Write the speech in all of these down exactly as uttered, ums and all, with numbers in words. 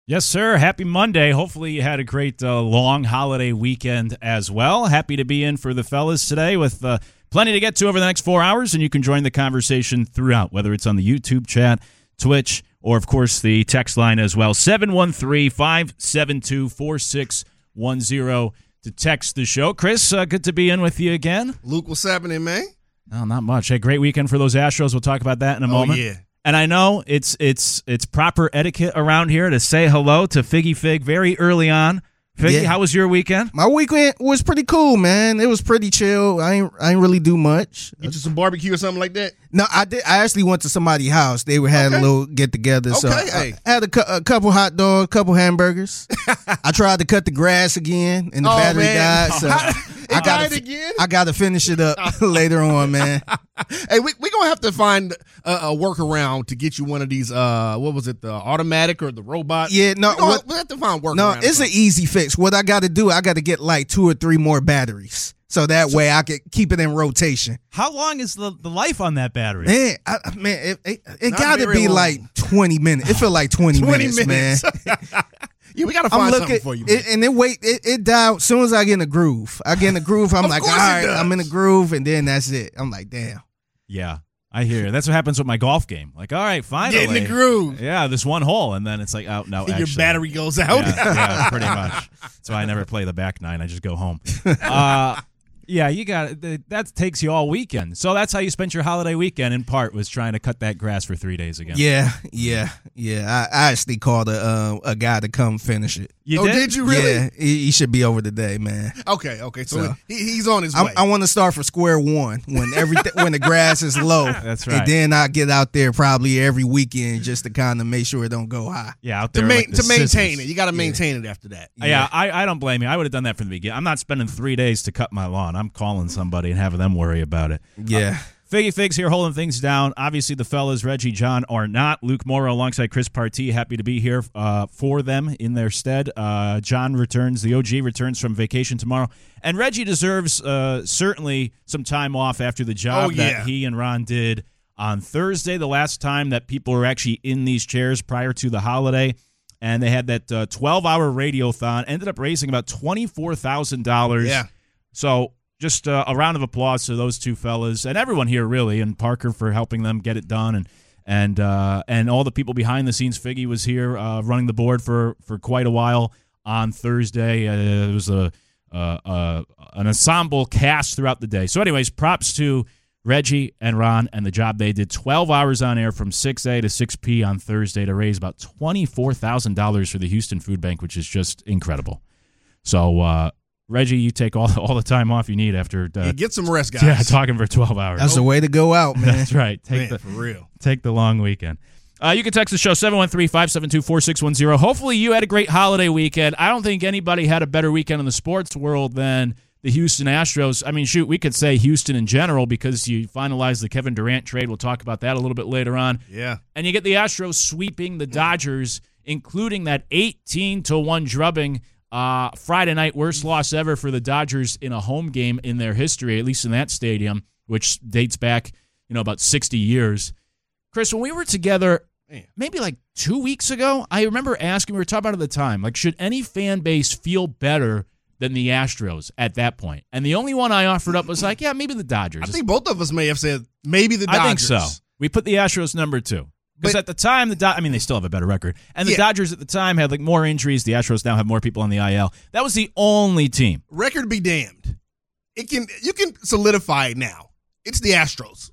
Yes, sir. Happy Monday. Hopefully you had a great uh, long holiday weekend as well. Happy to be in for the fellas today with uh, plenty to get to over the next four hours, and you can join the conversation throughout, whether it's on the YouTube chat, Twitch, or, of course, the text line as well. seven one three, five seven two, four six one zero to text the show. Chris, uh, good to be in with you again. Luke, what's happening, man? No, not much. Hey, great weekend for those Astros. We'll talk about that in a oh, moment. yeah. And I know it's it's it's proper etiquette around here to say hello to Figgy Fig very early on. Figgy, Yeah. how was your weekend? My weekend was pretty cool, man. It was pretty chill. I ain't I ain't really do much. Get you some barbecue or something like that? No, I did. I actually went to somebody's house. They were had Okay. a little get together. So Okay, I, hey. I had a, cou- a couple hot dogs, couple hamburgers. I tried to cut the grass again, and the Oh, battery man. died. So It I gotta died again? I got to finish it up later on, man. Hey, we we gonna have to find a, a workaround to get you one of these. Uh, what was it, the automatic or the robot? Yeah, no, we gonna, what- we have to find workaround. No, or it's an something. easy fix. What I got to do, I got to get like two or three more batteries, so that way I could keep it in rotation. How long is the, the life on that battery? Man, I, man, it, it, it Not got to very be long. like twenty minutes. It feel like twenty, twenty minutes, minutes, man. Yeah, we gotta I'm find looking, something for you, man. it, and then wait, it, it died as soon as I get in the groove. I get in the groove, I'm Of like, all course it right, does. I'm in the groove, and then that's it. I'm like, damn. Yeah, I hear you. That's what happens with my golf game. Like, all right, finally. Get in the groove. Yeah, this one hole, and then it's like, oh, no, Your actually. battery goes out. Yeah, yeah, pretty much. That's why I never play the back nine. I just go home. Uh, yeah, you got it. That takes you all weekend. So that's how you spent your holiday weekend, in part, was trying to cut that grass for three days again. Yeah, yeah, yeah. I, I actually called a uh, a guy to come finish it. You oh, did? did you really? Yeah, he, he should be over today, man. Okay, okay. So, So, he, he's on his I, way. I want to start from square one when everything when the grass is low. That's right. And then I get out there probably every weekend just to kind of make sure it don't go high. Yeah, out to there main, like the to maintain scissors. it, you got to maintain it after that. Yeah, I, I don't blame you. I would have done that from the beginning. I'm not spending three days to cut my lawn. I'm calling somebody and having them worry about it. Yeah. Figgy Figs here holding things down. Obviously, the fellas, Reggie, John, are not. Luke Morrow alongside Chris Partee, happy to be here uh, for them in their stead. Uh, John returns, the O G returns from vacation tomorrow. And Reggie deserves uh, certainly some time off after the job Oh, yeah. that he and Ron did on Thursday, the last time that people were actually in these chairs prior to the holiday. And they had that uh, twelve-hour radiothon, ended up raising about twenty-four thousand dollars. Yeah. So just uh, a round of applause to those two fellas and everyone here, really, and Parker for helping them get it done, and and uh, and all the people behind the scenes. Figgy was here uh, running the board for, for quite a while on Thursday. Uh, it was a uh, uh, an ensemble cast throughout the day. So, anyways, props to Reggie and Ron and the job they did. twelve hours on air from six a to six p on Thursday to raise about twenty-four thousand dollars for the Houston Food Bank, which is just incredible. So, uh, Reggie, you take all, all the time off you need after uh, Yeah, get some rest, guys. yeah, talking for twelve hours. That's the way to go out, man. That's right. Take Man, the for real. take the long weekend. Uh, you can text the show seven one three, five seven two, four six one zero. Hopefully you had a great holiday weekend. I don't think anybody had a better weekend in the sports world than the Houston Astros. I mean, shoot, we could say Houston in general because you finalized the Kevin Durant trade. We'll talk about that a little bit later on. Yeah. And you get the Astros sweeping the Dodgers, including that eighteen to one drubbing uh, Friday night, worst loss ever for the Dodgers in a home game in their history, at least in that stadium, which dates back, you know, about sixty years. Chris, when we were together, Man. maybe like two weeks ago, I remember asking, we were talking about it at the time, like, should any fan base feel better than the Astros at that point? And the only one I offered up was like, yeah, maybe the Dodgers. I think both of us may have said maybe the Dodgers. I think so. We put the Astros number two. Because But- at the time, the Do- I mean, they still have a better record. And the Yeah. Dodgers at the time had like more injuries. The Astros now have more people on the I L. That was the only team. Record be damned. It can you can solidify it now. It's the Astros.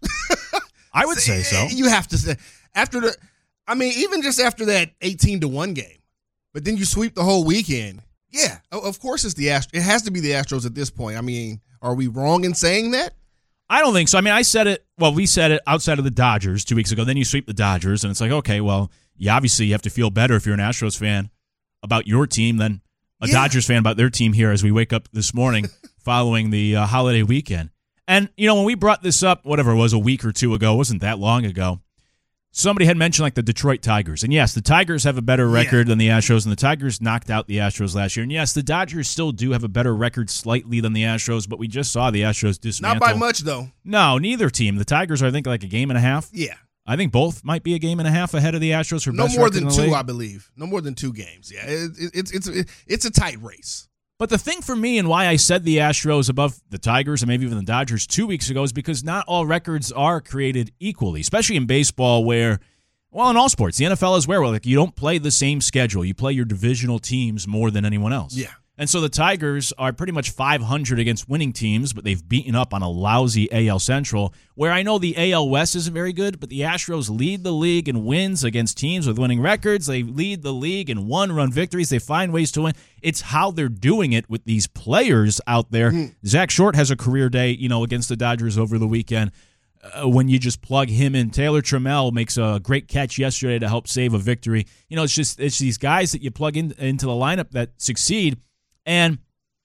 I would say so. You have to say after the. I mean, even just after that eighteen to one game, but then you sweep the whole weekend. Yeah, o- of course it's the Astros. It has to be the Astros at this point. I mean, are we wrong in saying that? I don't think so. I mean, I said it, well, we said it outside of the Dodgers two weeks ago. Then you sweep the Dodgers, and it's like, okay, well, you obviously you have to feel better if you're an Astros fan about your team than a Yeah. Dodgers fan about their team here as we wake up this morning following the uh, holiday weekend. And, you know, when we brought this up, whatever it was, a week or two ago, it wasn't that long ago, somebody had mentioned like the Detroit Tigers. And yes, the Tigers have a better record Yeah. than the Astros, and the Tigers knocked out the Astros last year. And yes, the Dodgers still do have a better record slightly than the Astros, but we just saw the Astros dismantle. Not by much, though. No, neither team. The Tigers are, I think, like a game and a half. Yeah. I think both might be a game and a half ahead of the Astros for no best more record than in the two, league. I believe. No more than two games. Yeah, it, it, it's it's it, it's a tight race. But the thing for me and why I said the Astros above the Tigers and maybe even the Dodgers two weeks ago is because not all records are created equally, especially in baseball where, well, in all sports, the N F L is where like you don't play the same schedule. You play your divisional teams more than anyone else. Yeah. And so the Tigers are pretty much five hundred against winning teams, but they've beaten up on a lousy A L Central, where I know the A L West isn't very good, but the Astros lead the league in wins against teams with winning records. They lead the league in one-run victories. They find ways to win. It's how they're doing it with these players out there. Mm. Zach Short has a career day, you know, against the Dodgers over the weekend. Uh, when you just plug him in. Taylor Trammell makes a great catch yesterday to help save a victory. You know, it's just it's these guys that you plug in into the lineup that succeed. And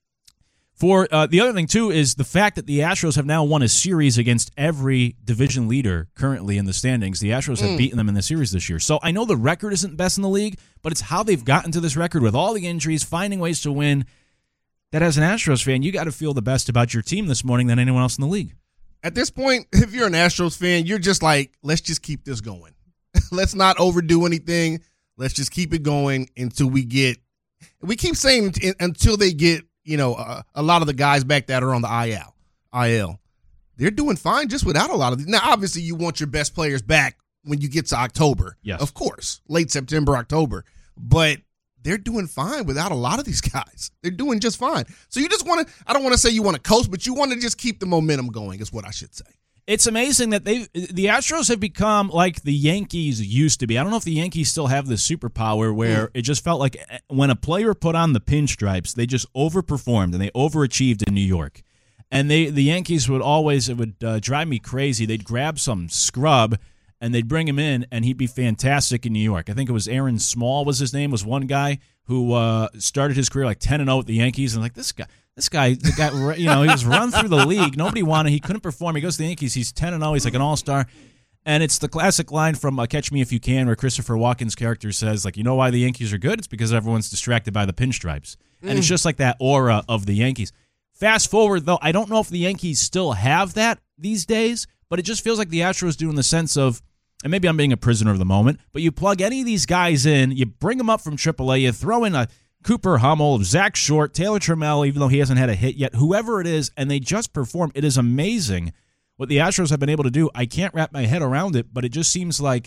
for uh, the other thing, too, is the fact that the Astros have now won a series against every division leader currently in the standings. The Astros have mm. beaten them in the series this year. So I know the record isn't best in the league, but it's how they've gotten to this record with all the injuries, finding ways to win, that as an Astros fan, you got to feel the best about your team this morning than anyone else in the league. At this point, if you're an Astros fan, you're just like, let's just keep this going. Let's not overdo anything. Let's just keep it going until we get We keep saying until they get, you know, uh, a lot of the guys back that are on the I L. I L. They're doing fine just without a lot of these. Now, obviously, you want your best players back when you get to October. Yes. Of course. Late September, October. But they're doing fine without a lot of these guys. They're doing just fine. So you just want to, I don't want to say you want to coast, but you want to just keep the momentum going is what I should say. It's amazing that they the Astros have become like the Yankees used to be. I don't know if the Yankees still have the superpower where mm. it just felt like when a player put on the pinstripes, they just overperformed and they overachieved in New York. And they the Yankees would always, it would uh, drive me crazy. They'd grab some scrub and they'd bring him in and he'd be fantastic in New York. I think it was Aaron Small was his name, was one guy who uh, started his career like ten and oh with the Yankees. And like, this guy... This guy, the guy, you know, he was run through the league. Nobody wanted. He couldn't perform. He goes to the Yankees. He's ten and oh. He's like an all-star. And it's the classic line from uh, Catch Me If You Can where Christopher Walken's character says, like, you know why the Yankees are good? It's because everyone's distracted by the pinstripes. Mm. And it's just like that aura of the Yankees. Fast forward, though, I don't know if the Yankees still have that these days, but it just feels like the Astros do in the sense of, and maybe I'm being a prisoner of the moment, but you plug any of these guys in, you bring them up from triple A, you throw in a Cooper Hummel, Zach Short, Taylor Trammell, even though he hasn't had a hit yet, whoever it is, and they just perform. It is amazing what the Astros have been able to do. I can't wrap my head around it, but it just seems like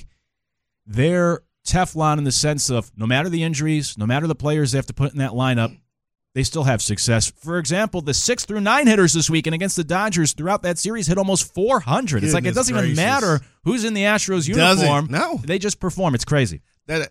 they're Teflon in the sense of no matter the injuries, no matter the players they have to put in that lineup, they still have success. For example, the six through nine hitters this weekend against the Dodgers throughout that series hit almost four hundred. Goodness, it's like it doesn't gracious. even matter who's in the Astros uniform. No. They just perform. It's crazy. That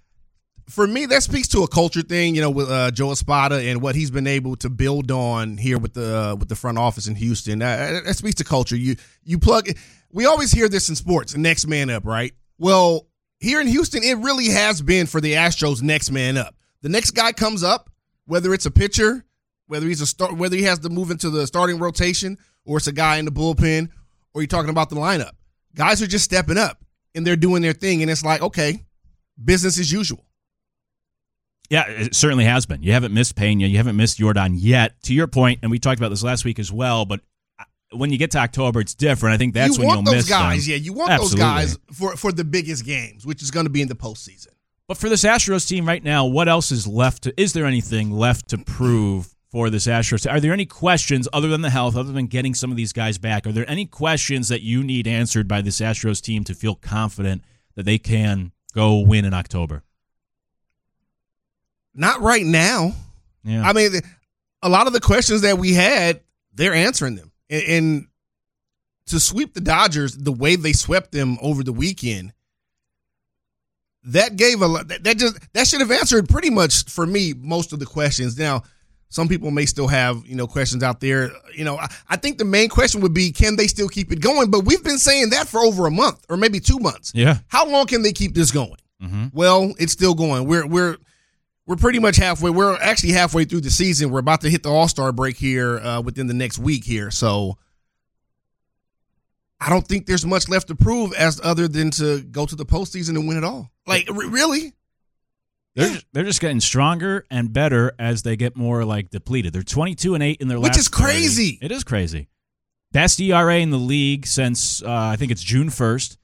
For me, that speaks to a culture thing, you know, with uh, Joe Espada and what he's been able to build on here with the uh, with the front office in Houston. Uh, that speaks to culture. You you plug. We always hear this in sports, next man up, right? Well, here in Houston, it really has been for the Astros next man up. The next guy comes up, whether it's a pitcher, whether he's a start, whether he has to move into the starting rotation, or it's a guy in the bullpen, or you're talking about the lineup. Guys are just stepping up and they're doing their thing, and it's like, okay, business as usual. Yeah, it certainly has been. You haven't missed Pena. You haven't missed Jordan yet. To your point, and we talked about this last week as well, but when you get to October, it's different. I think that's you when you'll those miss guys. them. Yeah, you want Absolutely. those guys for, for the biggest games, which is going to be in the postseason. But for this Astros team right now, what else is left? To, is there anything left to prove for this Astros team? Are there any questions other than the health, other than getting some of these guys back? Are there any questions that you need answered by this Astros team to feel confident that they can go win in October? Not right now. Yeah. I mean, a lot of the questions that we had, they're answering them. And, and to sweep the Dodgers the way they swept them over the weekend, that gave a lot. That just that should have answered pretty much for me most of the questions. Now, some people may still have you know questions out there. You know, I, I think the main question would be, can they still keep it going? But we've been saying that for over a month or maybe two months. Yeah. How long can they keep this going? Mm-hmm. Well, it's still going. We're we're. We're pretty much halfway. We're actually halfway through the season. We're about to hit the All-Star break here uh, within the next week here. So I don't think there's much left to prove as other than to go to the postseason and win it all. Like, r- really? They're Yeah. just, they're just getting stronger and better as they get more like depleted. They're twenty-two and eight in their Which last is crazy. thirty. It is crazy. Best E R A in the league since uh, I think it's June first.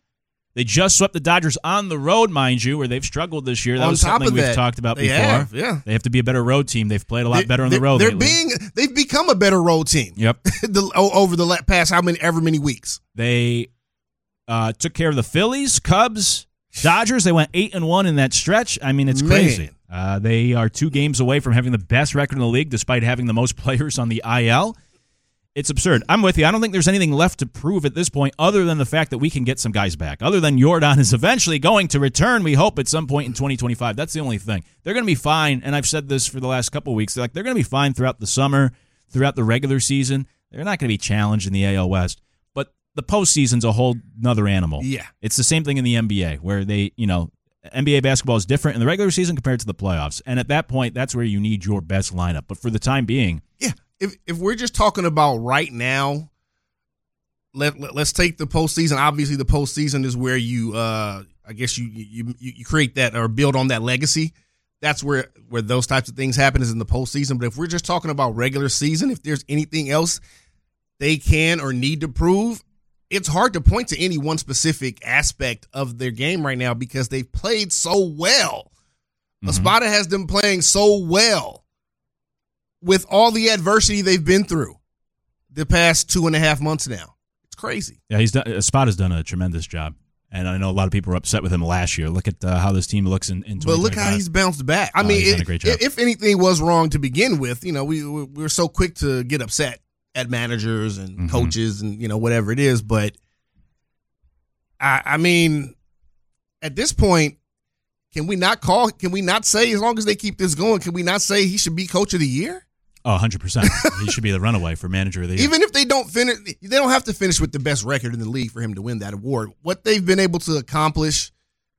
They just swept the Dodgers on the road, mind you, where they've struggled this year. That On was top something of we've that, talked about they before. have, yeah. They have to be a better road team. They've played a lot They- better on the they're- road They're lately. being they've become a better road team. Yep. the, over the la- past how many ever many weeks. They uh, took care of the Phillies, Cubs, Dodgers. They went eight and one in that stretch. I mean, it's Man. crazy. Uh, they are two games away from having the best record in the league, despite having the most players on the I L. It's absurd. I'm with you. I don't think there's anything left to prove at this point other than the fact that we can get some guys back. Other than Yordan is eventually going to return, we hope, at some point in twenty twenty-five. That's the only thing. They're going to be fine, and I've said this for the last couple of weeks. They're, like, they're going to be fine throughout the summer, throughout the regular season. They're not going to be challenged in the A L West. But the postseason's a whole nother animal. Yeah. It's the same thing in the N B A, where they, you know, N B A basketball is different in the regular season compared to the playoffs. And at that point, that's where you need your best lineup. But for the time being, Yeah. If if we're just talking about right now, let, let let's take the postseason. Obviously, the postseason is where you, uh, I guess you you you create that or build on that legacy. That's where where those types of things happen is in the postseason. But if we're just talking about regular season, if there's anything else they can or need to prove, it's hard to point to any one specific aspect of their game right now because they've played so well. Mhm. Espada has them playing so well with all the adversity they've been through the past two and a half months now. It's crazy. yeah, he's done, Espada's done a tremendous job. And I know a lot of people were upset with him last year. Look at uh, how this team looks in, in But look how twenty twenty-five. he's bounced back. I Oh, mean, he's done it- a great job. if anything was wrong to begin with, you know, we we we're so quick to get upset at managers and Mhm. coaches and, you know, whatever it is. But I, I mean, at this point, can we not call, can we not say, as long as they keep this going, can we not say he should be coach of the year? Oh, one hundred percent. He should be the runaway for manager of the year. Even if they don't finish, they don't have to finish with the best record in the league for him to win that award. What they've been able to accomplish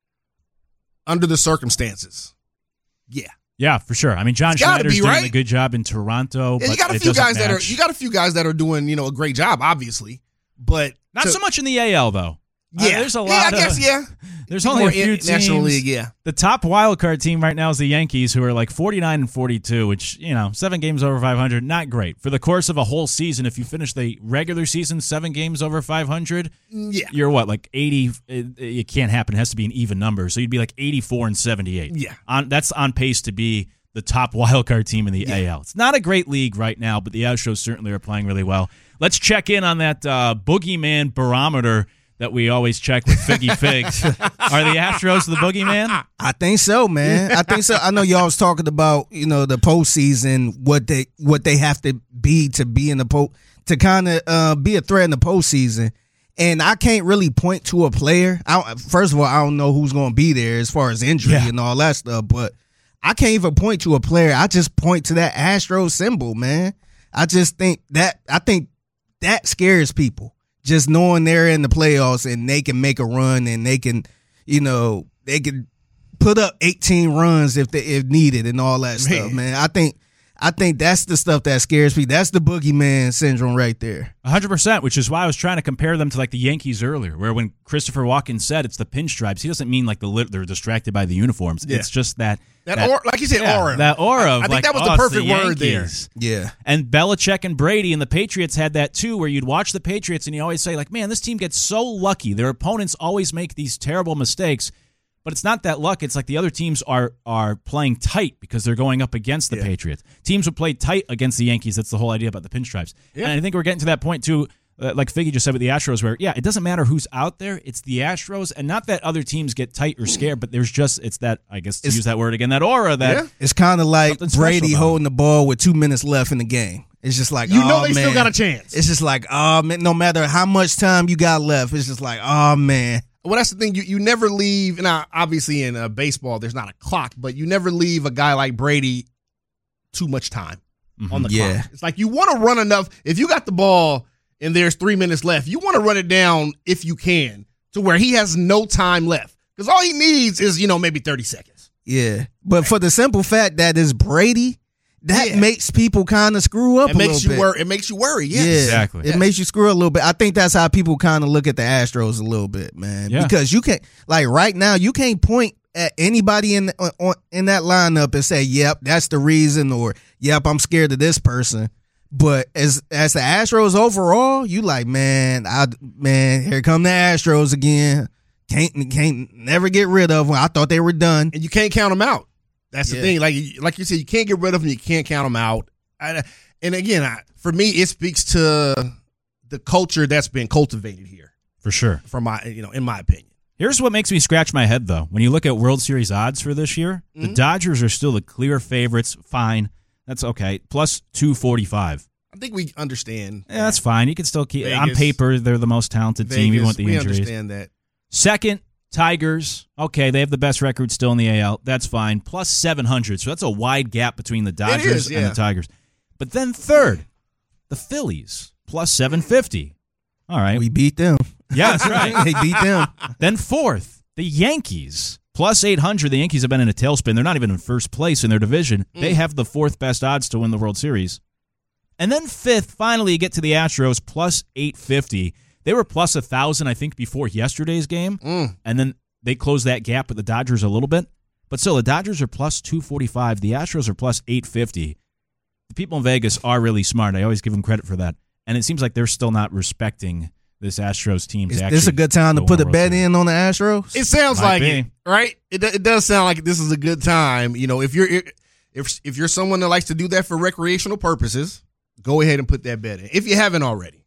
under the circumstances. Yeah. Yeah, for sure. I mean, John It's gotta Schneider's be, doing right? a good job in Toronto. Yeah, but you got a it few doesn't guys that are match. you got a few guys that are doing, you know, a great job, obviously. But Not to- so much in the A L, though. Uh, Yeah. there's a lot Yeah, I of, guess, yeah. There's only More a few in- National teams. League, yeah. The top wild card team right now is the Yankees, who are like forty-nine and forty-two, which, you know, seven games over five hundred, not great. For the course of a whole season, if you finish the regular season seven games over five hundred, Yeah. you're what, like eighty? It, it can't happen. It has to be an even number. So you'd be like eighty-four and seventy-eight. Yeah. On, that's on pace to be the top wild card team in the Yeah. A L. It's not a great league right now, but the Astros certainly are playing really well. Let's check in on that uh, boogeyman barometer that we always check with Figgy Figs. Are the Astros the boogeyman? I think so, man. I think so. I know y'all was talking about, you know, the postseason, what they what they have to be to be in the po to kind of uh, be a threat in the postseason. And I can't really point to a player. I, first of all, I don't know who's going to be there as far as injury Yeah. and all that stuff. But I can't even point to a player. I just point to that Astro symbol, man. I just think that I think that scares people. Just knowing they're in the playoffs and they can make a run and they can, you know, they can put up eighteen runs if they if needed and all that stuff, Man. man. I think I think that's the stuff that scares me. That's the boogeyman syndrome right there. one hundred percent, which is why I was trying to compare them to like the Yankees earlier, where when Christopher Walken said it's the pinstripes, he doesn't mean like the lit- they're distracted by the uniforms. Yeah. It's just that That, aura, like you said, yeah, aura. that aura I, of I think like, that was oh, the it's perfect word there. Yankees. Yeah. And Belichick and Brady and the Patriots had that too, where you'd watch the Patriots and you always say like, man, this team gets so lucky. Their opponents always make these terrible mistakes. But it's not that luck. It's like the other teams are are playing tight because they're going up against the Yeah. Patriots. Teams would play tight against the Yankees. That's the whole idea about the pinstripes. Yeah. And I think we're getting to that point too, uh, like Figgy just said with the Astros, where, yeah, it doesn't matter who's out there. It's the Astros. And not that other teams get tight or scared, but there's just, it's that, I guess to It's- use that word again, that aura that, Yeah. It's kind of like Something special Brady about holding the ball with two minutes left in the game. It's just like, You know oh, they man. still got a chance. It's just like, oh, man, no matter how much time you got left, it's just like, oh, man. Well, that's the thing. You you never leave. Now, obviously, in uh, baseball, there's not a clock, but you never leave a guy like Brady too much time on the Yeah. clock. It's like you want to run enough. If you got the ball and there's three minutes left, you want to run it down if you can to where he has no time left because all he needs is you know maybe thirty seconds. Yeah. But for the simple fact that it's Brady, that Yeah. makes people kind of screw up It a makes little you bit. worry. It makes you worry. Yes. Yeah, Exactly. It Yes. makes you screw a little bit. I think that's how people kind of look at the Astros a little bit, man. Yeah. Because you can't, like right now, you can't point at anybody in on, on- in that lineup and say, "Yep, that's the reason," or "Yep, I'm scared of this person." But as as the Astros overall, you like, man, I man, here come the Astros again. Can't can't never get rid of them. I thought they were done. And you can't count them out. That's the Yeah. thing. Like like you said, you can't get rid of them. You can't count them out. I, and again, I, for me, it speaks to the culture that's been cultivated here. For sure. From my, you know, in my opinion. Here's what makes me scratch my head, though. When you look at World Series odds for this year, Mm-hmm. the Dodgers are still the clear favorites. Fine. That's okay. Plus two forty-five. I think we understand. Yeah, that's fine. You can still keep Vegas, on paper. They're the most talented Vegas, team, even with the we injuries. understand that. Second, Tigers. Okay, they have the best record still in the A L. That's fine. Plus seven hundred. So that's a wide gap between the Dodgers is, yeah. and the Tigers. But then third, the Phillies. Plus seven fifty. All right. We beat them. Yeah, that's right. They beat them. Then fourth, the Yankees. Plus eight hundred. The Yankees have been in a tailspin. They're not even in first place in their division. Mm. They have the fourth best odds to win the World Series. And then fifth, finally, you get to the Astros, plus eight fifty. They were plus one thousand, I think, before yesterday's game. Mm. And then they closed that gap with the Dodgers a little bit. But still, the Dodgers are plus two forty-five. The Astros are plus eight fifty. The people in Vegas are really smart. I always give them credit for that. And it seems like they're still not respecting this Astros team. Is to this a actually good time to go put a win the World bet Series. in on the Astros? It sounds Might like be. it, right? It do- it does sound like this is a good time. You know, if you're if if you're someone that likes to do that for recreational purposes, go ahead and put that bet in if you haven't already.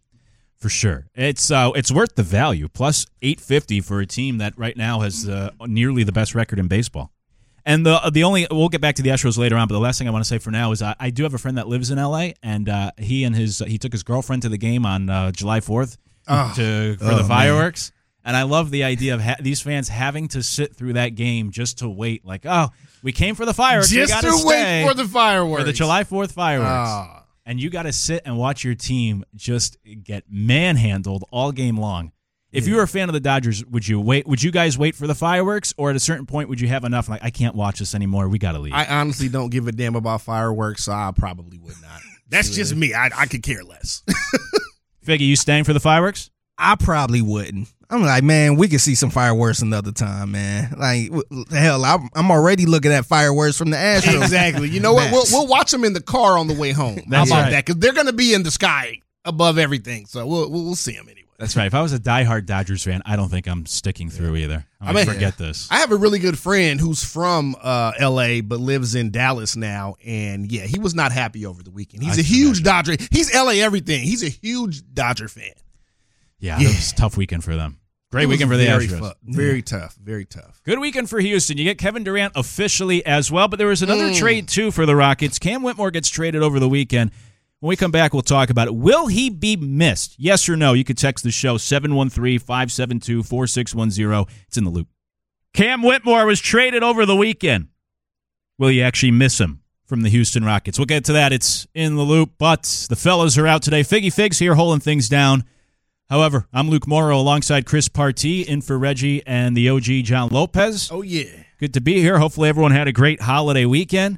For sure. It's uh, it's worth the value. Plus eight fifty for a team that right now has uh, nearly the best record in baseball. And the the only we'll get back to the Astros later on, but the last thing I want to say for now is I, I do have a friend that lives in L A, and uh, he and his he took his girlfriend to the game on uh, July fourth Oh. to for Oh, the man. fireworks. And I love the idea of ha- these fans having to sit through that game just to wait. Like, oh, we came for the fireworks. Just we to gotta stay wait for the fireworks for the July fourth fireworks. Ah. And you got to sit and watch your team just get manhandled all game long. If you were a fan of the Dodgers, would you wait? Would you guys wait for the fireworks, or at a certain point would you have enough? Like, I can't watch this anymore. We got to leave. I honestly don't give a damn about fireworks, so I probably would not. That's just me. I, I could care less. Figgy, you staying for the fireworks? I probably wouldn't. I'm like, man, we could see some fireworks another time, man. Like, w- hell, I'm, I'm already looking at fireworks from the Astros. Exactly. You know what? We'll, Bats. we'll watch them in the car on the way home. How That's about right. that? Because they're going to be in the sky above everything, so we'll we'll, we'll see them anyway. That's right. If I was a diehard Dodgers fan, I don't think I'm sticking through either. I, I mean, mean- forget this. I have a really good friend who's from uh, L A but lives in Dallas now, and yeah, he was not happy over the weekend. He's I a can huge Dodger. He's L A everything. He's a huge Dodger fan. yeah, yeah. it was a tough weekend for them. Great It was weekend for the very Astros. fu- very tough. Very tough. Good weekend for Houston. You get Kevin Durant officially as well, but there was another Mm. trade, too, for the Rockets. Cam Whitmore gets traded over the weekend. When we come back, we'll talk about it. Will he be missed? Yes or no? You could text the show, seven one three, five seven two, four six one zero. It's in the loop. Cam Whitmore was traded over the weekend. Will you actually miss him from the Houston Rockets? We'll get to that. It's in the loop, but the fellas are out today. Figgy Figs here holding things down. However, I'm Luke Morrow alongside Chris Partee, in for Reggie and the O G John Lopez. Oh yeah. Good to be here. Hopefully everyone had a great holiday weekend.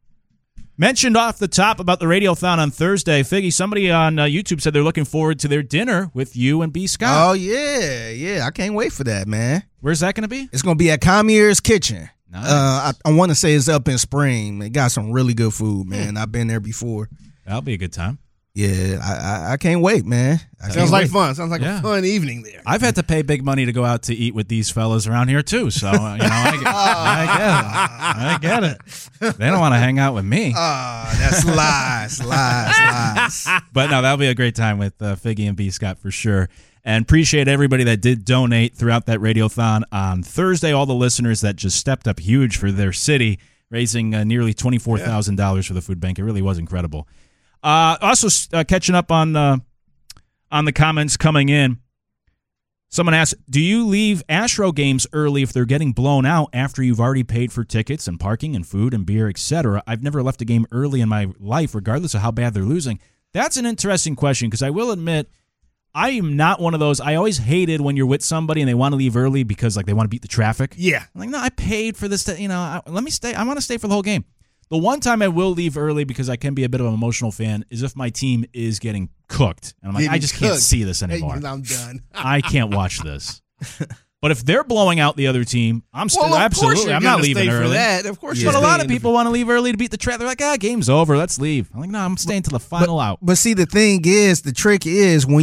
Mentioned off the top about the Radiothon on Thursday. Figgy, somebody on uh, YouTube said they're looking forward to their dinner with you and B. Scott. Oh, yeah. Yeah, I can't wait for that, man. Where's that going to be? It's going to be at Comier's Kitchen. Nice. Uh, I, I want to say it's up in Spring. They got some really good food, man. I've been there before. That'll be a good time. Yeah, I, I, I can't wait, man. I Sounds can't like wait. fun. Sounds like Yeah. a fun evening there. I've had to pay big money to go out to eat with these fellas around here, too. So, uh, you know, I get, I get it. I get it. They don't want to hang out with me. Ah, that's lies, lies, lies. But no, that'll be a great time with uh, Figgy and B. Scott for sure. And appreciate everybody that did donate throughout that Radiothon on Thursday. All the listeners that just stepped up huge for their city, raising uh, nearly twenty-four thousand dollars for the food bank. It really was incredible. Uh, also, uh, catching up on uh, on the comments coming in. Someone asked, do you leave Astro games early if they're getting blown out after you've already paid for tickets and parking and food and beer, et cetera? I've never left a game early in my life, regardless of how bad they're losing. That's an interesting question, because I will admit, I am not one of those. I always hated when you're with somebody and they want to leave early because like they want to beat the traffic. Yeah. I'm like, no, I paid for this. To, you know, I, let me stay. I want to stay for the whole game. The one time I will leave early because I can be a bit of an emotional fan is if my team is getting cooked. And I'm like, Getting I just can't cooked. see this Hey, anymore. I'm done. I can't watch this. But if they're blowing out the other team, I'm still Well, of course absolutely. you're I'm not gonna leaving stay for early. that. Of course, Yeah. you're But a lot staying of people want to leave early to beat the traffic. They're like, ah, game's over. Let's leave. I'm like, no, I'm staying till the final out. But see, the thing is, the trick is when you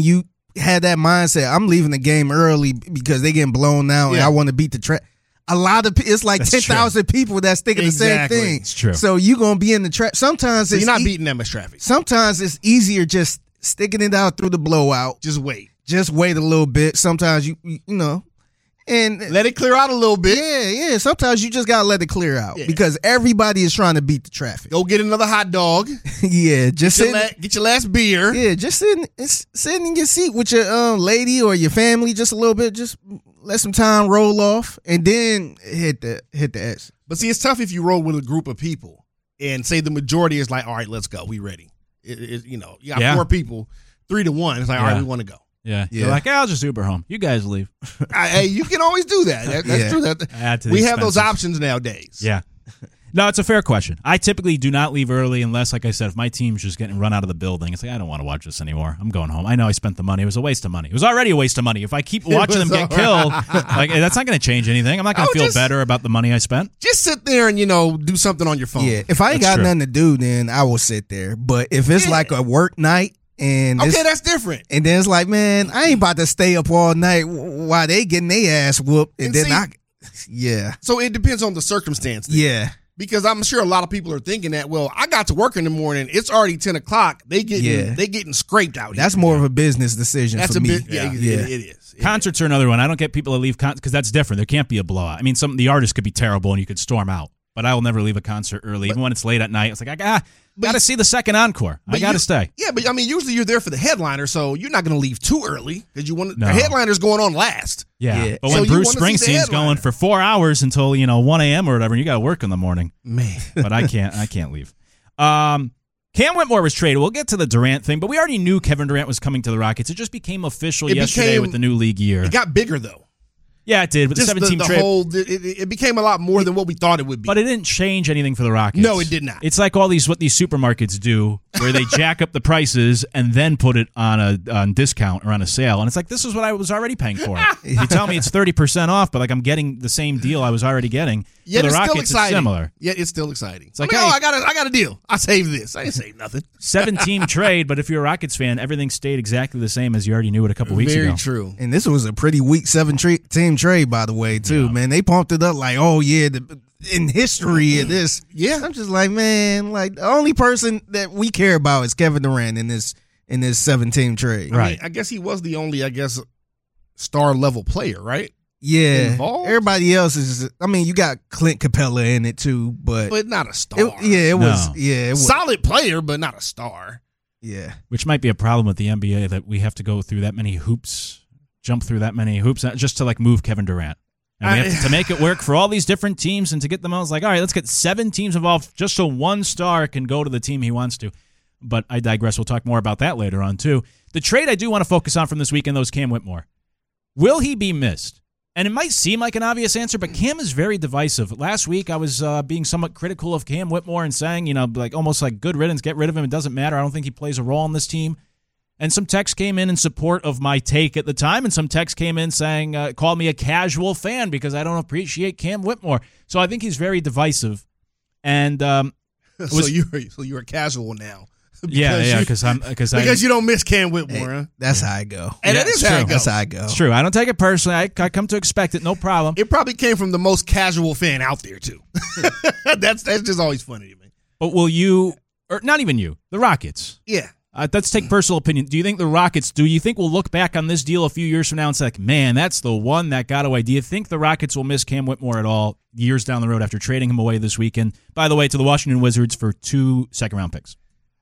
had that mindset, I'm leaving the game early because they getting blown out and Yeah. I want to beat the track. A lot of pe- it's like That's ten thousand people that's thinking Exactly. the same thing. It's true. So you gonna be in the trap. Sometimes So it's you're not e- beating that much traffic. Sometimes it's easier just sticking it out through the blowout. Just wait. Just wait a little bit. Sometimes you you know, and Let it clear out a little bit. yeah, yeah. Sometimes you just gotta let it clear out Yeah. because everybody is trying to beat the traffic. Go get another hot dog. yeah, just Get your, sit. la- get your last beer. Yeah, just sitting sitting in your seat with your um, lady or your family just a little bit. Just let some time roll off and then hit the hit the exit. But see, it's tough if you roll with a group of people and say the majority is like, all right, let's go. We ready. It, it, you know, you got Yeah. four people, three to one. It's like, all Yeah. right, we want to go. Yeah. Yeah. You're like, yeah, I'll just Uber home. You guys leave. I, hey, you can always do that. That- that's Yeah. true. That Add to the we have those expenses. options nowadays. Yeah. No, it's a fair question. I typically do not leave early unless, like I said, if my team's just getting run out of the building, it's like, I don't want to watch this anymore. I'm going home. I know I spent the money. It was a waste of money. It was already a waste of money. If I keep watching them was get all killed, like that's not going to change anything. I'm not going I to would feel just- better about the money I spent. Just sit there and, you know, do something on your phone. Yeah, if I ain't That's got true. nothing to do, then I will sit there. But if it's Yeah. like a work night and Okay, it's, that's different. and then it's like, man, I ain't about to stay up all night while they getting their ass whooped, and, And then see- I, yeah, So it depends on the circumstance. then. yeah, Because I'm sure a lot of people are thinking that, well, I got to work in the morning. It's already ten o'clock. They getting Yeah. they getting scraped out here. that's more of a business decision That's for a me. bit. Yeah, yeah. It, it is. It Concerts are another one. I don't get people to leave concerts because that's different. There can't be a blowout. I mean, some the artist could be terrible and you could storm out, but I will never leave a concert early, even when it's late at night. It's like I got got to see the second encore. I But got to you- stay. Yeah, but I mean, usually you're there for the headliner, so you're not going to leave too early because you want No. the headliner's going on last. Yeah, Yeah. but So when you Bruce wanna see the Springsteen's going headliner. for four hours until you know one a.m. or whatever, and you got to work in the morning. Man, But I can't. I can't leave. Um, Cam Whitmore was traded. We'll get to the Durant thing, but we already knew Kevin Durant was coming to the Rockets. It just became official It yesterday became- with the new league year. it got bigger though. Yeah, it did. With the Just the, seventeen the trade, whole, it, it, it became a lot more than what we thought it would be. but it didn't change anything for the Rockets. No, it did not. It's like all these what these supermarkets do, where they jack up the prices and then put it on a on discount or on a sale, and it's like this is what I was already paying for. You tell me it's thirty percent off, but like I'm getting the same deal I was already getting. Yet for the it's Rockets, still exciting. it's similar. Yet it's still exciting. It's like, like, oh, hey- I got a, I got a deal. I saved this. I didn't save nothing. Seven team trade, but if you're a Rockets fan, everything stayed exactly the same as you already knew it a couple weeks Very ago. true. And this was a pretty weak seven tra- team trade, by the way, too, man. They pumped it up like, oh yeah, the, in history of this. Yeah. I'm just like, man, like the only person that we care about is Kevin Durant in this in this seven team trade. I Right. mean, I guess he was the only, I guess, star level player, right? Yeah. Involved? Everybody else is. I mean, you got Clint Capella in it too, but, But not a star. it, yeah, it was. No. Yeah, it was. Solid player, but not a star. Yeah. Which might be a problem with the N B A that we have to go through that many hoops, jump through that many hoops uh, just to like move Kevin Durant. And we I- have to, to make it work for all these different teams and to get them all. It's like, all right, let's get seven teams involved just so one star can go to the team he wants to. But I digress. We'll talk more about that later on, too. The trade I do want to focus on from this weekend, though, is Cam Whitmore. Will he be missed? And it might seem like an obvious answer, but Cam is very divisive. Last week, I was uh, being somewhat critical of Cam Whitmore and saying, you know, like almost like good riddance, get rid of him. It doesn't matter. I don't think he plays a role on this team. And some text came in in support of my take at the time, and some text came in saying, uh, call me a casual fan because I don't appreciate Cam Whitmore. So I think he's very divisive. And um, so Was- you're so you're a casual now. yeah, Because yeah, you- because I'm because I because you don't miss Cam Whitmore. Hey, huh? that's how I go. And Yeah, that is it's how true. it That's goes. how I go. It's true. I don't take it personally. I, I come to expect it. No problem. It probably came from the most casual fan out there too. that's that's just always funny to me. But will you, or not even you, the Rockets? Yeah. Uh, let's take personal opinion. Do you think the Rockets, do you think we'll look back on this deal a few years from now and say, like, man, that's the one that got away? Do you think the Rockets will miss Cam Whitmore at all years down the road after trading him away this weekend? By the way, to the Washington Wizards for two second-round picks.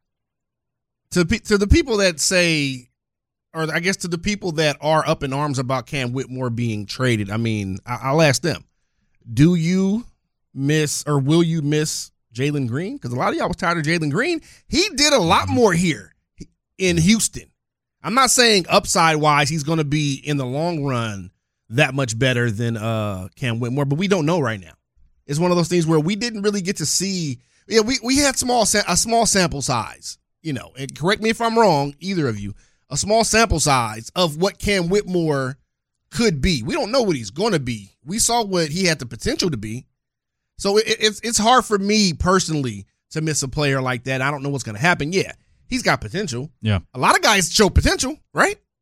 To pe- to the people that say, or I guess to the people that are up in arms about Cam Whitmore being traded, I mean, I- I'll ask them: do you miss or will you miss Jalen Green? Because a lot of y'all was tired of Jalen Green. He did a lot more here in Houston. I'm not saying upside wise he's going to be in the long run that much better than uh, Cam Whitmore, but we don't know right now. It's one of those things where we didn't really get to see. Yeah, we we had small sa- a small sample size. You know, and correct me if I'm wrong, either of you, a small sample size of what Cam Whitmore could be. We don't know what he's going to be. We saw what he had the potential to be. So it, it's it's hard for me personally to miss a player like that. I don't know what's going to happen. Yeah, he's got potential. Yeah. A lot of guys show potential, right?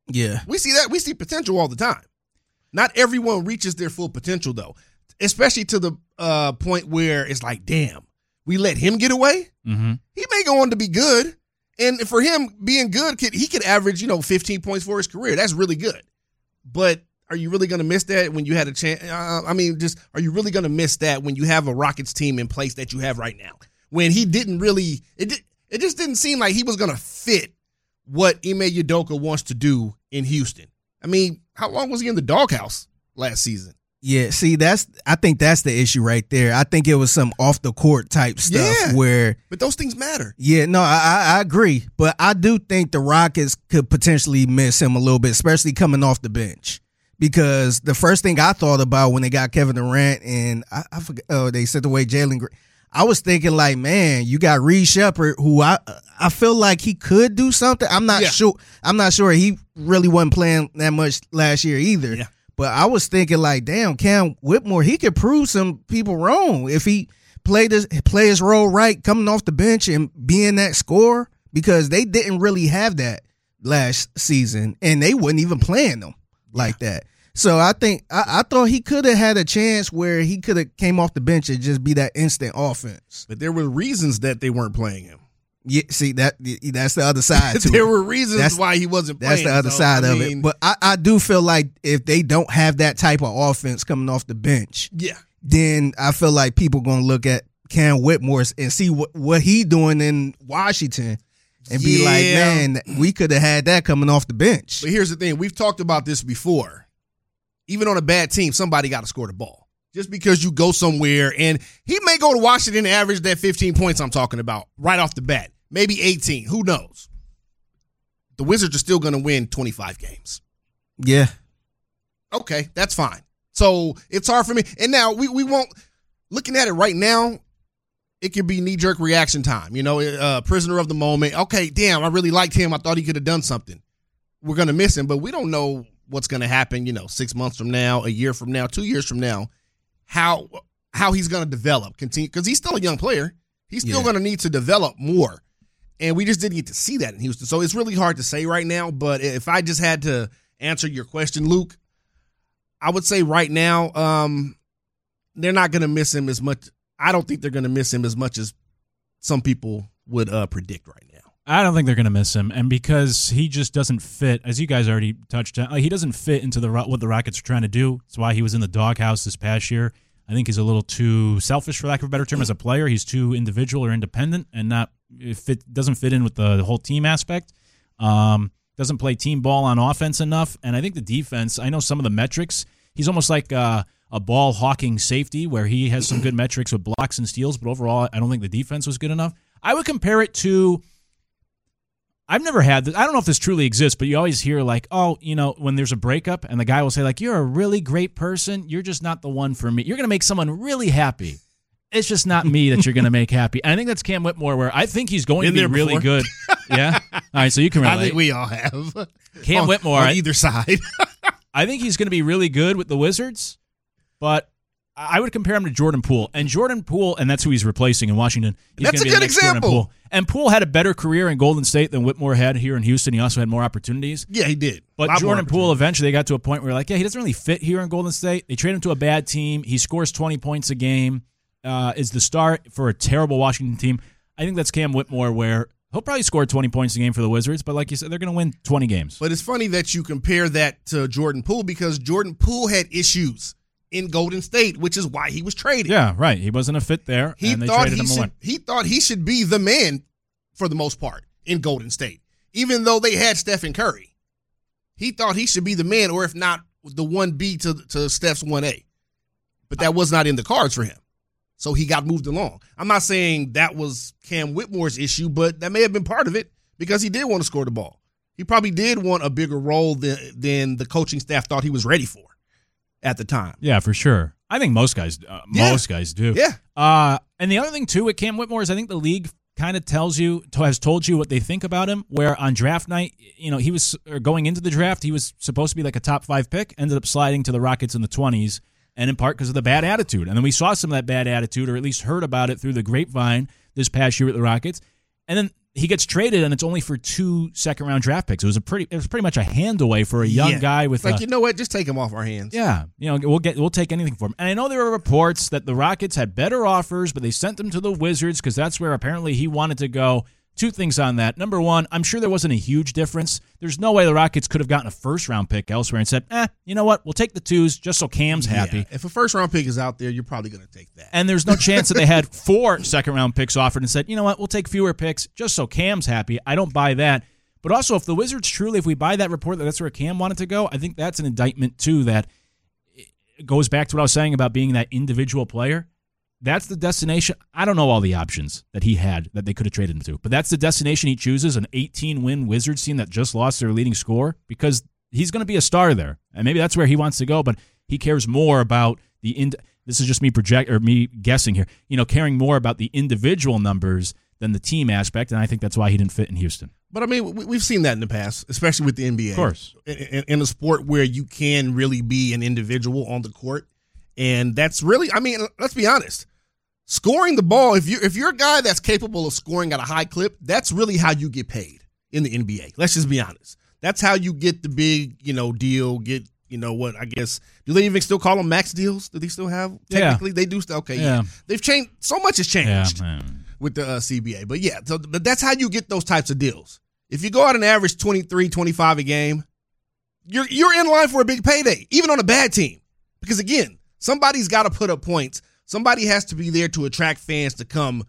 Yeah. We see that. We see potential all the time. Not everyone reaches their full potential, though, especially to the uh, point where it's like, damn, we let him get away? Mm-hmm. He may go on to be good. And for him being good, he could average, you know, fifteen points for his career. That's really good. But are you really going to miss that when you had a chance? Uh, I mean, just are you really going to miss that when you have a Rockets team in place that you have right now? When he didn't really, it did, it just didn't seem like he was going to fit what Ime Udoka wants to do in Houston. I mean, how long was he in the doghouse last season? Yeah, see, that's I think that's the issue right there. I think it was some off the court type stuff Yeah. where, But those things matter. yeah, no, I, I agree, but I do think the Rockets could potentially miss him a little bit, especially coming off the bench. Because the first thing I thought about when they got Kevin Durant and I, I forget, oh, they sent away Jalen Green, I was thinking like, man, you got Reed Shepherd, who I I feel like he could do something. I'm not Yeah. sure. I'm not sure he really wasn't playing that much last year either. Yeah. But I was thinking like, damn, Cam Whitmore, he could prove some people wrong if he played his play his role right, coming off the bench and being that scorer, because they didn't really have that last season, and they wasn't even playing them like that. So I think I, I thought he could have had a chance where he could have came off the bench and just be that instant offense. But there were reasons that they weren't playing him. Yeah, see that that's the other side too. There were reasons That's- why he wasn't playing. That's the other so, side I of mean, it. But I, I do feel like if they don't have that type of offense coming off the bench, yeah. then I feel like people going to look at Cam Whitmore and see what, what he doing in Washington and be like, Yeah. man, we could have had that coming off the bench. But here's the thing. We've talked about this before. Even on a bad team, somebody got to score the ball. Just because you go somewhere, and he may go to Washington and average that fifteen points I'm talking about right off the bat. Maybe eighteen. Who knows? The Wizards are still going to win twenty-five games. Yeah. Okay, that's fine. So it's hard for me. And now we, we won't, looking at it right now, it could be knee-jerk reaction time. You know, uh, prisoner of the moment. Okay, damn, I really liked him. I thought he could have done something. We're going to miss him, but we don't know what's going to happen, you know, six months from now, a year from now, two years from now, how how he's going to develop, continue, because he's still a young player. He's still Yeah. going to need to develop more. And we just didn't get to see that in Houston. So it's really hard to say right now, but if I just had to answer your question, Luke, I would say right now, um, they're not going to miss him as much. I don't think they're going to miss him as much as some people would uh, predict right now. I don't think they're going to miss him, and because he just doesn't fit, as you guys already touched on, like, he doesn't fit into the what the Rockets are trying to do. That's why he was in the doghouse this past year. I think he's a little too selfish, for lack of a better term, as a player. He's too individual or independent, and not fit doesn't fit in with the, the whole team aspect. Um, doesn't play team ball on offense enough, and I think the defense. I know some of the metrics. He's almost like uh, a ball hawking safety, where he has some good metrics with blocks and steals, but overall, I don't think the defense was good enough. I would compare it to. I've never had this. I don't know if this truly exists, but you always hear like, oh, you know, when there's a breakup and the guy will say like, you're a really great person. You're just not the one for me. You're going to make someone really happy. It's just not me that you're going to make happy. And I think that's Cam Whitmore, where I think he's going Been to be there really before. good. Yeah. All right. So you can relate. I think we all have. Cam on, Whitmore. on I, either side. I think he's going to be really good with the Wizards, but I would compare him to Jordan Poole. And Jordan Poole, and that's who he's replacing in Washington. He's That's gonna a be good the next Jordan example. Poole. And Poole had a better career in Golden State than Whitmore had here in Houston. He also had more opportunities. Yeah, he did. But Lot more Jordan Poole opportunity. eventually got to a point where like, yeah, he doesn't really fit here in Golden State. They trade him to a bad team. He scores twenty points a game, uh, is the star for a terrible Washington team. I think that's Cam Whitmore, where he'll probably score twenty points a game for the Wizards, but like you said, they're going to win twenty games. But it's funny that you compare that to Jordan Poole, because Jordan Poole had issues in Golden State, which is why he was traded. Yeah, right. He wasn't a fit there, He and they thought traded he him away. should. He thought he should be the man for the most part in Golden State, even though they had Stephen Curry. He thought he should be the man, or if not, the one B to to Steph's one A. But that was not in the cards for him, so he got moved along. I'm not saying that was Cam Whitmore's issue, but that may have been part of it, because he did want to score the ball. He probably did want a bigger role than than the coaching staff thought he was ready for at the time. Yeah, for sure. I think most guys, uh, Yeah. most guys do. Yeah. Uh, and the other thing too with Cam Whitmore is I think the league kind of tells you, has told you what they think about him. Where on draft night, you know, he was or going into the draft, he was supposed to be like a top five pick, ended up sliding to the Rockets in the twenties, and in part because of the bad attitude. And then we saw some of that bad attitude, or at least heard about it through the grapevine this past year with the Rockets. And then he gets traded, and it's only for two second round draft picks. It was a pretty, it was pretty much a hand away for a young Yeah. guy with It's like, a, you know what? Just take him off our hands. yeah, you know, we'll get we'll take anything for him. And I know there were reports that the Rockets had better offers, but they sent him to the Wizards because that's where apparently he wanted to go. Two things on that. Number one, I'm sure there wasn't a huge difference. There's no way the Rockets could have gotten a first-round pick elsewhere and said, eh, you know what, we'll take the twos just so Cam's happy. Yeah. If a first round pick is out there, you're probably going to take that. And there's no chance that they had four second-round picks offered and said, you know what, we'll take fewer picks just so Cam's happy. I don't buy that. But also, if the Wizards truly, if we buy that report that that's where Cam wanted to go, I think that's an indictment, too, that it goes back to what I was saying about being that individual player. That's the destination. I don't know all the options that he had that they could have traded him to, but that's the destination he chooses, an eighteen-win Wizards team that just lost their leading scorer, because he's going to be a star there. And maybe that's where he wants to go, but he cares more about the ind- this is just me project or me guessing here, you know, caring more about the individual numbers than the team aspect, and I think that's why he didn't fit in Houston. But, I mean, we- we've seen that in the past, especially with the N B A. Of course. In, in, in a sport where you can really be an individual on the court. And that's really, I mean, let's be honest. Scoring the ball, if you if you're a guy that's capable of scoring at a high clip, that's really how you get paid in the N B A. Let's just be honest. That's how you get the big, you know, deal, get, you know what, I guess, do they even still call them max deals? Do they still have? Technically, yeah. they do still. Okay, yeah. Yeah. They've changed, so much has Yeah, changed man. with the uh, C B A. But yeah, so, but that's how you get those types of deals. If you go out and average twenty-three, twenty-five a game, you're you're in line for a big payday, even on a bad team. Because again, somebody's got to put up points. Somebody has to be there to attract fans to come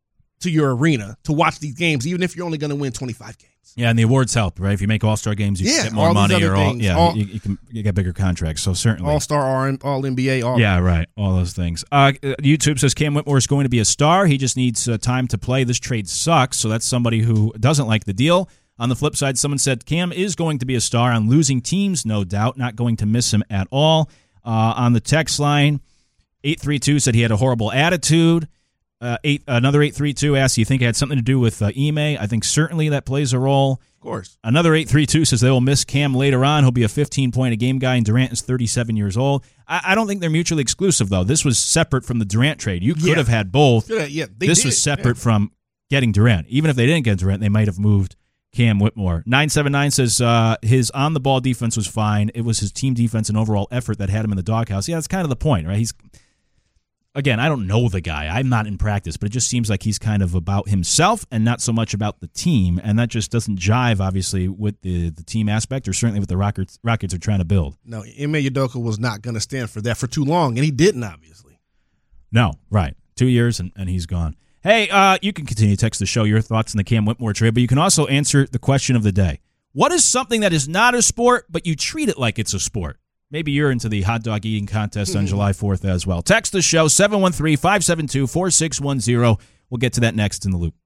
to your arena to watch these games, even if you're only going to win twenty-five games. Yeah, and the awards help, right? If you make All-Star games, you Yeah, can get more all these money. other Or all, things. yeah, All- you, you can you get bigger contracts, so certainly. All-Star, R- All N B A, all Yeah, right. All those things. Uh, YouTube says Cam Whitmore is going to be a star. He just needs uh, time to play. This trade sucks, so that's somebody who doesn't like the deal. On the flip side, someone said Cam is going to be a star on losing teams, no doubt. Not going to miss him at all. Uh, on the text line, eight three two said he had a horrible attitude. Uh, eight, another eight three two asked, do you think it had something to do with uh, Ime? I think certainly that plays a role. Of course. Another eight three two says they will miss Cam later on. He'll be a fifteen-point-a-game guy, and Durant is thirty-seven years old. I, I don't think they're mutually exclusive, though. This was separate from the Durant trade. You could Yeah. have had both. Yeah, yeah, they this did. was separate Yeah. from getting Durant. Even if they didn't get Durant, they might have moved Cam Whitmore. nine seven nine says uh, his on-the-ball defense was fine. It was his team defense and overall effort that had him in the doghouse. Yeah, that's kind of the point, right? He's Again, I don't know the guy. I'm not in practice, but it just seems like he's kind of about himself and not so much about the team, and that just doesn't jive, obviously, with the, the team aspect or certainly what the Rockets, Rockets are trying to build. No, Ime Udoka was not going to stand for that for too long, and he didn't, obviously. No, right. Two years, and, and he's gone. Hey, uh, you can continue to text the show your thoughts on the Cam Whitmore trade, but you can also answer the question of the day. What is something that is not a sport, but you treat it like it's a sport? Maybe you're into the hot dog eating contest on July fourth as well. Text the show, seven one three, five seven two, four six one zero. We'll get to that next in the loop.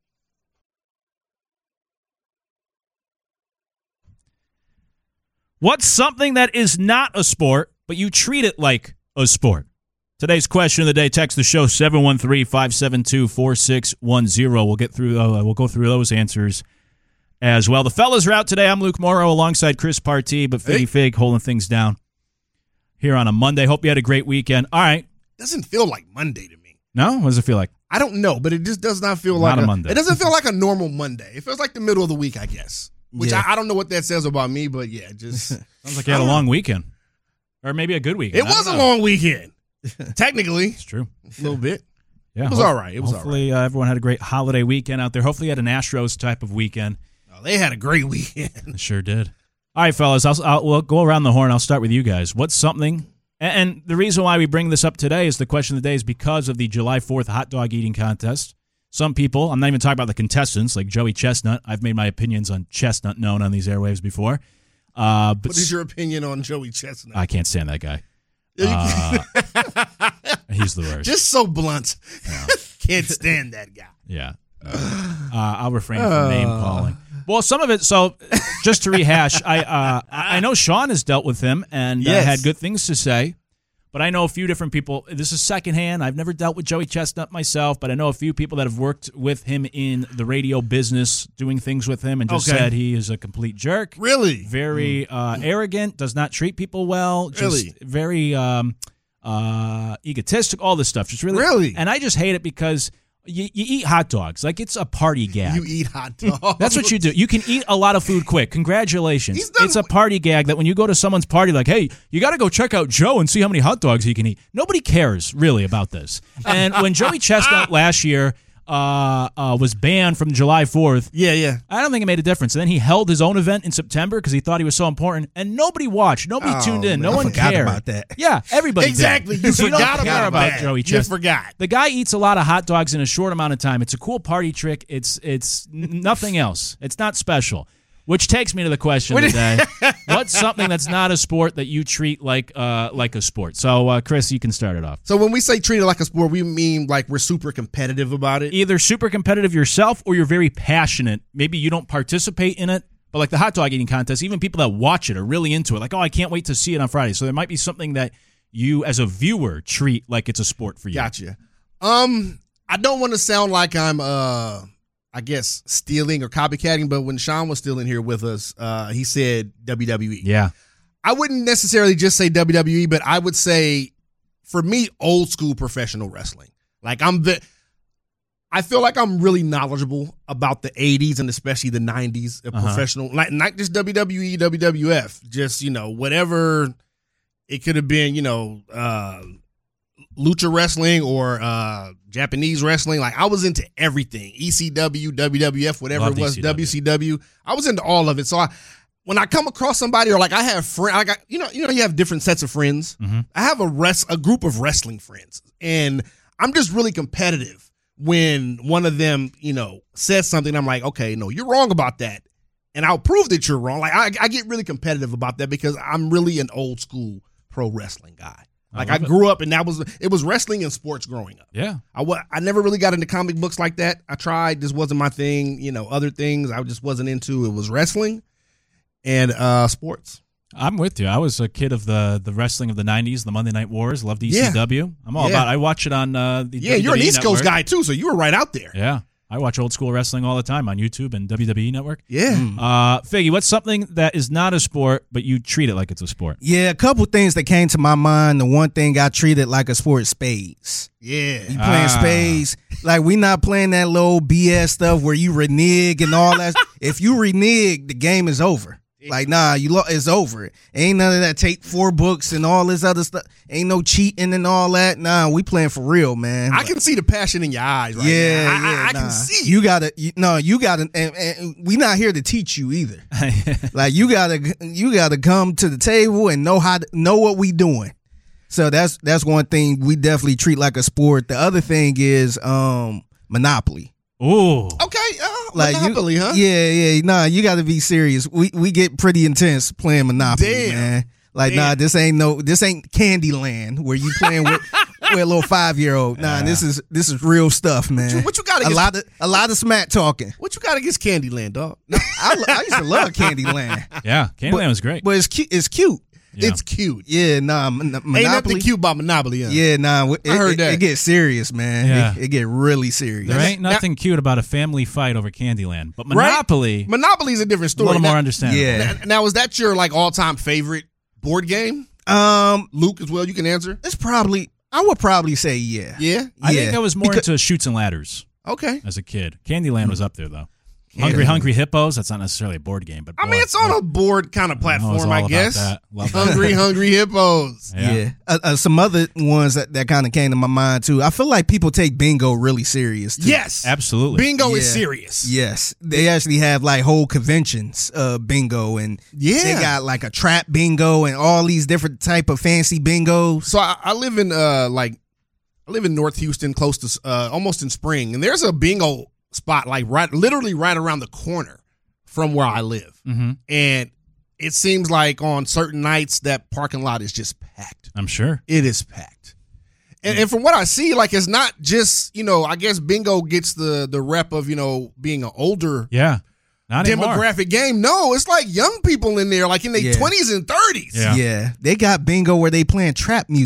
What's something that is not a sport, but you treat it like a sport? Today's question of the day, text the show, seven one three, five seven two, four six one zero. We'll get through, uh, we'll go through those answers as well. The fellas are out today. I'm Luke Morrow alongside Chris Partee, but Figgy Hey. Fig holding things down here on a Monday. Hope you had a great weekend. All right. Doesn't feel like Monday to me. No? What does it feel like? I don't know, but it just does not feel Not like a Monday. It doesn't feel like a normal Monday. It feels like the middle of the week, I guess. Which Yeah. I, I don't know what that says about me, but yeah, just Sounds like you had a long weekend. Or maybe a good weekend. it I was don't a know. long weekend. Technically, It's true. a little bit. Yeah, It was hope- all right. It was all hopefully uh, everyone had a great holiday weekend out there. Hopefully you had an Astros type of weekend. Oh, they had a great weekend. It sure did. All right, fellas, I'll, I'll we'll go around the horn. I'll start with you guys. What's something, and, and the reason why we bring this up today is the question of the day is because of the July fourth hot dog eating contest. Some people, I'm not even talking about the contestants, like Joey Chestnut. I've made my opinions on Chestnut known on these airwaves before. Uh, but What is your opinion on Joey Chestnut? I can't stand that guy. Yeah, you- Uh, he's the worst. Just so blunt. Can't stand that guy. Yeah. Uh, I'll refrain from name calling. Well, some of it, so just to rehash, I uh, I know Sean has dealt with him and uh, Yes. had good things to say, but I know a few different people. This is secondhand. I've never dealt with Joey Chestnut myself, but I know a few people that have worked with him in the radio business, doing things with him, and just Okay. said he is a complete jerk. Really? Very uh, arrogant, does not treat people well, just Really? very um, uh, egotistic, all this stuff. Just really, Really? And I just hate it because You, you eat hot dogs like it's a party gag. You eat hot dogs. That's what you do. You can eat a lot of food quick. Congratulations. He's done- It's a party gag that when you go to someone's party, like, hey, you got to go check out Joe and see how many hot dogs he can eat. Nobody cares really about this. And when Joey Chestnut last year uh, uh, was banned from July fourth, Yeah, yeah. I don't think it made a difference. And then he held his own event in September because he thought he was so important, and nobody watched. Nobody Oh, tuned in. man, No I one forgot cared about that. Yeah, everybody did. Exactly. You So forgot don't care about, about that. Joey You Chestnut. forgot. The guy eats a lot of hot dogs in a short amount of time. It's a cool party trick. It's it's n- nothing else. It's not special. Which takes me to the question of the day: what's something that's not a sport that you treat like uh, like a sport? So, uh, Chris, you can start it off. So when we say treat it like a sport, we mean like we're super competitive about it. Either super competitive yourself, or you're very passionate. Maybe you don't participate in it, but like the hot dog eating contest, even people that watch it are really into it. Like, oh, I can't wait to see it on Friday. So there might be something that you, as a viewer, treat like it's a sport for you. Gotcha. Um, I don't want to sound like I'm, uh, I guess, stealing or copycatting, but when Sean was still in here with us, uh, he said W W E. Yeah. I wouldn't necessarily just say W W E, but I would say, for me, old school professional wrestling. Like I'm the, I feel like I'm really knowledgeable about the eighties and especially the nineties of Uh-huh. professional, like not just W W E, W W F, just, you know, whatever it could have been, you know, uh, lucha wrestling or uh, Japanese wrestling. Like I was into everything, E C W, W W F, whatever Loved it was, E C W. W C W. I was into all of it. So I, when I come across somebody, or like I have friends, I got, you know, you know, you have different sets of friends. Mhm. I have a rest, a group of wrestling friends, and I'm just really competitive when one of them, you know, says something. I'm like, okay, no, you're wrong about that, and I'll prove that you're wrong. Like I, I get really competitive about that because I'm really an old school pro wrestling guy. Like I, love it. grew up, and that was it was wrestling and sports growing up. Yeah. I wa- I never really got into comic books like that. I tried, this wasn't my thing. You know, other things I just wasn't into. It was wrestling and uh, sports. I'm with you. I was a kid of the the wrestling of the nineties, the Monday Night Wars. Loved E C Yeah. W. I'm all Yeah. about. I watch it on uh, the Yeah, you're an W W E East Coast network. guy too, so you were right out there. Yeah, I watch old school wrestling all the time on YouTube and W W E Network. Yeah. Uh, Figgy, what's something that is not a sport but you treat it like it's a sport? Yeah, a couple things that came to my mind. The one thing I treated like a sport, spades. Yeah. You playing Ah. spades. Like we not playing that little B S stuff where you renege and all that. If you renege, the game is over. Like, nah, you lo- it's over. Ain't none of that take four books and all this other stuff. Ain't no cheating and all that. Nah, we playing for real, man. I can see the passion in your eyes right yeah, now. I, yeah, I, I nah. can see. You gotta, you, no, you gotta, and, and we not here to teach you either. Like you gotta, you gotta come to the table and know how to know what we doing. So that's that's one thing we definitely treat like a sport. The other thing is um Monopoly. Ooh. Okay, uh, Like Monopoly, you, huh? Yeah, yeah. Nah, you got to be serious. We we get pretty intense playing Monopoly, Damn. man. Like, Damn. nah, this ain't no, this ain't Candyland where you playing with with a little five year old. Nah, Yeah. this is this is real stuff, man. you- what you gotta a get- lot of a lot of smack talking. What you got against Candyland, dog? I, lo- I used to love Candyland, Yeah, Candyland was great. but it's cute. It's cute. Yeah. It's cute. Yeah, nah, Mon- Monopoly. Ain't nothing cute about Monopoly, huh? Yeah, nah, it, I heard it, that. it gets serious, man. Yeah. It, it get really serious. There ain't nothing cute about a family fight over Candyland, but Right? Monopoly, Monopoly's a different a story. little more now, understandable. Yeah. now, now, is that your like all time favorite board game? Um, Luke, as well, you can answer. it's probably I would probably say yeah. Yeah. I think Yeah. I was more Because- into shoots and ladders Okay. as a kid. Candyland was up there though. Hungry Hungry Hippos. That's not necessarily a board game, but I boy, mean, it's on I- a board kind of I was platform, all I about guess. that. Love that. Hungry, hungry hippos. Yeah. Yeah. Uh, uh, some other ones that, that kind of came to my mind too. I feel like people take bingo really serious too. Yes. Absolutely. Bingo is Yeah. serious. Yes. They actually have like whole conventions of bingo, and Yeah. they got like a trap bingo and all these different type of fancy bingos. So I, I live in uh like I live in North Houston, close to uh almost in Spring, and there's a bingo spot like right, literally right around the corner from where I live, Mm-hmm. and it seems like on certain nights that parking lot is just packed. I'm sure. It is packed, and, and from what I see, like it's not just you know I guess bingo gets the the rep of you know being an older Yeah. Not anymore. demographic game. No, it's like young people in there, like in their Yeah. twenties and thirties. Yeah. Yeah. They got bingo where they playing trap music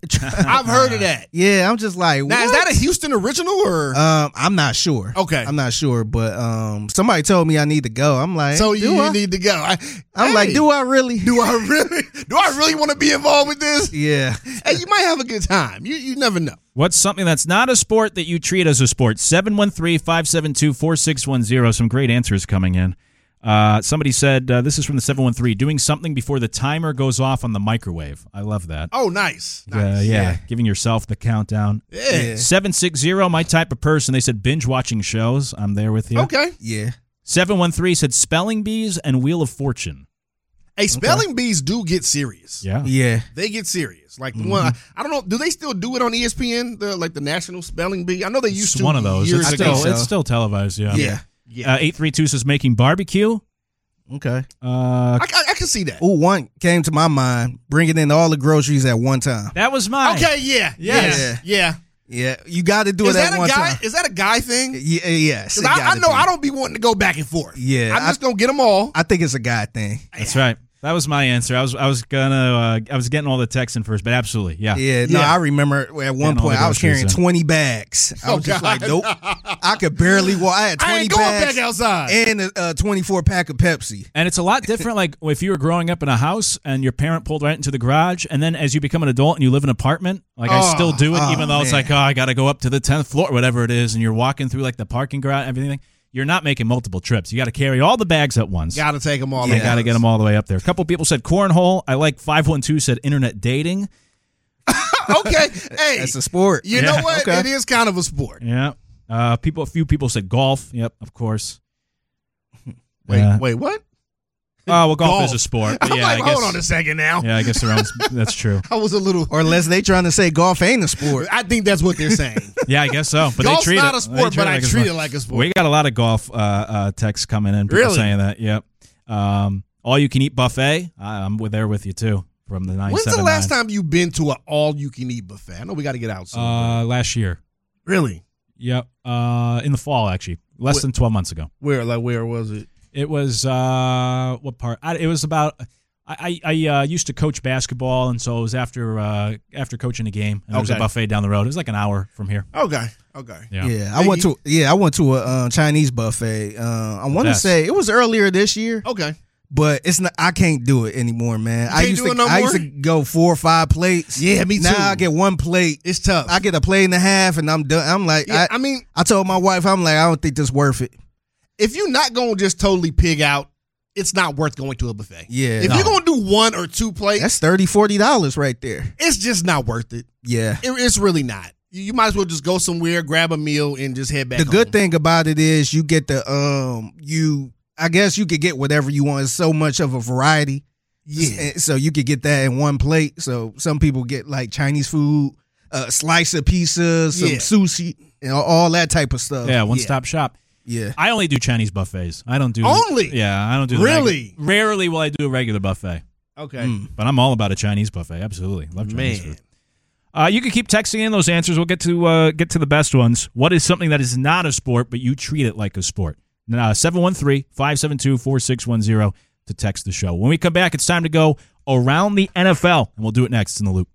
I've heard of that. Yeah, I'm just like, Now, what? is that a Houston original or? Um, I'm not sure. Okay. I'm not sure, but um, somebody told me I need to go. I'm like, so do you, I? you need to go. I, I'm hey, like, do I really? Do I really? Do I really want to be involved with this? Yeah. Hey, you might have a good time. You you never know. What's something that's not a sport that you treat as a sport? seven one three, five seven two, four six one zero. Some great answers coming in. Uh, somebody said, uh, this is from the seven one three, doing something before the timer goes off on the microwave. I love that. Oh, nice. Uh, nice. yeah. Yeah. Giving yourself the countdown. Yeah. seven six zero, my type of person. They said binge watching shows. I'm there with you. Okay. Yeah. seven one three said spelling bees and Wheel of Fortune. Hey, spelling bees do get serious. Yeah. Yeah. They get serious. Like the Mm-hmm. one, I, I don't know. Do they still do it on E S P N? The like the National Spelling Bee. I know they used It's to. one of those. Years It's I still, ago. think so. it's still televised, yeah. Yeah. Yeah. Uh, eight three two says making barbecue. Okay. Uh, I, I, I can see that. Ooh, one came to my mind, bringing in all the groceries at one time. that was mine. Okay. Yeah. Yes. Yeah. Yeah. Yeah, you got to do Is it at that a one guy? time. Is that a guy thing? Yeah, yes. 'Cause it I, I gotta know be. I don't be wanting to go back and forth. Yeah, I'm I- just gonna get them all. I think it's a guy thing. That's right. That was my answer. I was I was gonna uh, I was getting all the texts in first, but absolutely, yeah. Yeah, no, Yeah. I remember at one Getting all point the I was groceries carrying in. twenty bags. I Oh, was just God. like, nope. I could barely walk. I had I twenty ain't going bags back outside. and a uh, twenty-four pack of Pepsi. And it's a lot different. Like if you were growing up in a house and your parent pulled right into the garage, and then as you become an adult and you live in an apartment, like I Oh, still do it, oh, even though it's man. like, oh, I got to go up to the tenth floor, whatever it is, and you're walking through like the parking garage, everything. You're not making multiple trips. You got to carry all the bags at once. Got to take them all. You at got to once. get them all the way up there. A couple people said cornhole. I like five one two said internet dating. Okay. Hey, That's a sport. you Yeah, know what? okay. It is kind of a sport. Yeah. Uh, people. A few people said golf. Yep, of course. Wait, Yeah. wait, what? Oh well, golf, Golf. is a sport. But I'm yeah, like, I guess, hold on a second now. Yeah, I guess they're on, that's true. I was a little. Or unless they trying to say golf ain't a sport. I think that's what they're saying. Yeah, I guess so. But Golf's they treat not it, a sport, they but I like a treat sport. it like a sport. We got a lot of golf uh, uh, texts coming in. People Really? saying that. Yep. Um, all you can eat buffet. I, I'm with there with you too. From the nine When's seven the last nine. time you've been to an all-you-can-eat buffet? I know we got to get out soon. Uh, last year. really? Yep. Uh, in the fall, actually, less What- than twelve months ago. Where? Like, where was it? It was uh, what part? I, it was about. I I, I uh, used to coach basketball, and so it was after uh, after coaching a game. And there was a Okay. buffet down the road. It was like an hour from here. Okay. Okay. Yeah. Yeah, I went to yeah, I went to a uh, Chinese buffet. Uh, I want to Best. say it was earlier this year, Okay. but it's not. I can't do it anymore, man. I can't used do to it no I used more? to go four or five plates. Yeah, me too. Now I get one plate. It's tough. I get a plate and a half, and I'm done. I'm like, yeah, I, I mean, I told my wife, I'm like, I don't think this worth it. if you're not going to just totally pig out, it's not worth going to a buffet. Yeah, If no. you're going to do one or two plates, That's thirty, forty dollars right there. it's just not worth it. Yeah. It- It's really not. You you might as well just go somewhere, grab a meal, and just head back The good home. thing about it is you get the um you I guess you could get whatever you want. It's so much of a variety. Yeah. And so you could get that in one plate. So some people get like Chinese food, a slice of pizza, some Yeah. sushi, and all, all that type of stuff. Yeah, one stop shop. Yeah. I only do Chinese buffets. I don't do Only? Yeah, I don't do the Really? regu- rarely will I do a regular buffet, Okay. Mm. but I'm all about a Chinese buffet. Absolutely, love Chinese Man. food. Uh, you can keep texting in those answers. We'll get to uh, get to the best ones. What is something that is not a sport, but you treat it like a sport? Uh, seven one three, five seven two, four six one zero to text the show. When we come back, it's time to go around the N F L, and we'll do it next in the Loop.